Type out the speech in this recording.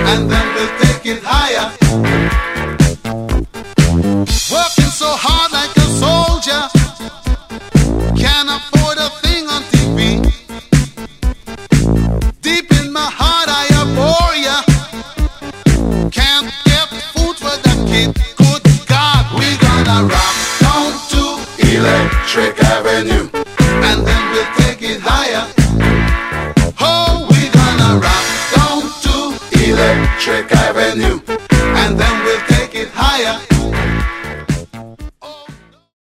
and then we'll take it higher. Working so hard like a soldier, can't afford a thing on TV. Deep in my heart I abhor ya. Can't get food for the kid. Good God, we gonna rock down to Electric Avenue, and then we'll take it higher. Oh, we gonna rock down to Electric Avenue,